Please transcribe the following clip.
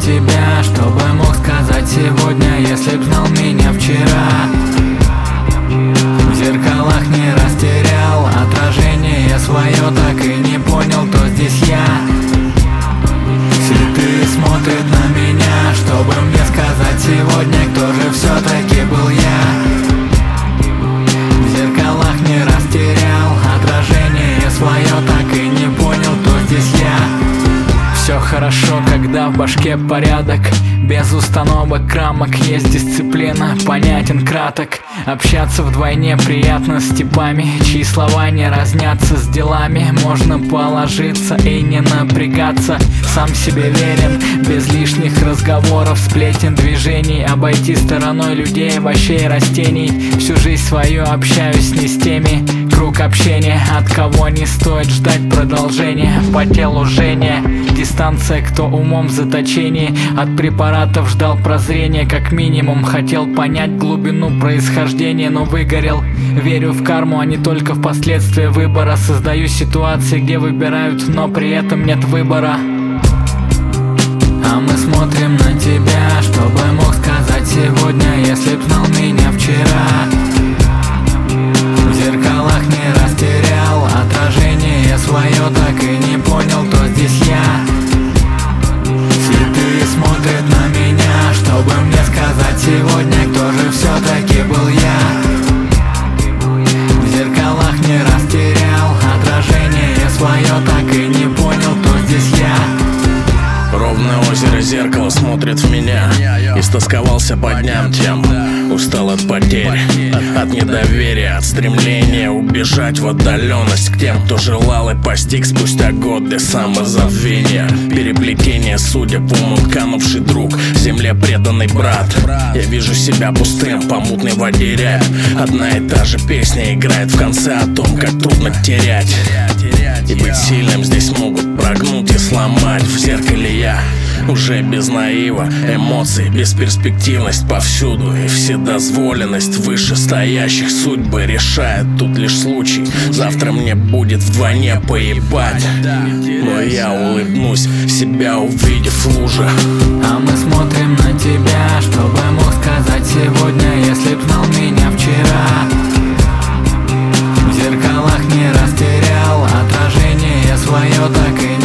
тебя, чтобы мог сказать сегодня, если б знал меня вчера. В зеркалах не растерял отражение свое, так и не понял, кто здесь я. Цветы смотрят на меня, чтобы мне сказать сегодня, кто же все-таки был я. В зеркалах не растерял отражение свое, так и не понял, кто здесь я. Все хорошо, когда в башке порядок, без установок, рамок, есть дисциплина, понятен краток. Общаться вдвойне приятно с типами, чьи слова не разнятся с делами. Можно положиться и не напрягаться, сам себе верен, без лишних разговоров, сплетен, движений. Обойти стороной людей, овощей, растений. Всю жизнь свою общаюсь не с теми, круг общения, от кого не стоит ждать продолжения. По телу жжение, дистанция, кто умом в заточении. От препаратов ждал прозрения, как минимум. Хотел понять глубину происхождения, но выгорел. Верю в карму, а не только в последствия выбора. Создаю ситуации, где выбирают, но при этом нет выбора. А мы смотрим на тебя, чтобы мог сказать сегодня, если б знал меня вчера. В зеркалах не растерял отражение свое, так и не понял, кто здесь я. Цветы смотрят на меня, чтобы мне сказать сегодня, кто же все-таки был я. В зеркалах не растерял отражение свое, так и не понял, кто здесь я. Ровное озеро зеркало смотрит в меня. Истосковался по дням тем, устал от потерь, от недоверия, от стремления убежать в отдаленность к тем, кто желал и постиг спустя годы самозабвения. Переплетение судеб, в уму канувший друг, земле преданный брат. Я вижу себя пустым, по мутной воде рябь. Одна и та же песня играет в конце о том, как трудно терять. И быть сильным здесь могут прогнуть и сломать. В зеркале я уже без наива, эмоций, бесперспективность повсюду и вседозволенность вышестоящих. Судьбы решает тут лишь случай. Завтра мне будет вдвойне поебать, но я улыбнусь, себя увидев в луже. А мы смотрим на тебя, чтобы мог сказать сегодня, если б знал меня вчера. В зеркалах не растерял отражение свое, так и